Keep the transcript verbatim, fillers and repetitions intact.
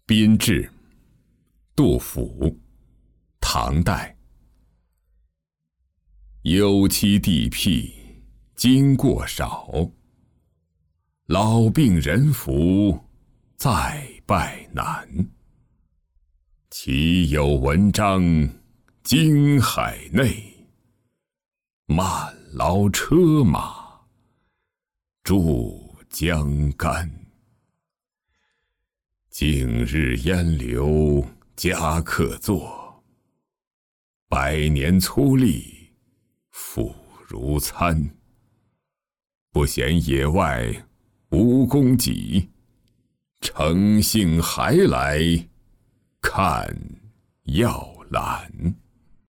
宾至，杜甫，唐代。忧戚地僻经过少，老病人扶再拜难。岂有文章经海内，慢劳车马渡江干。近日烟流家客作，百年粗砺腐如餐。不嫌野外无供给，诚信还来看药兰。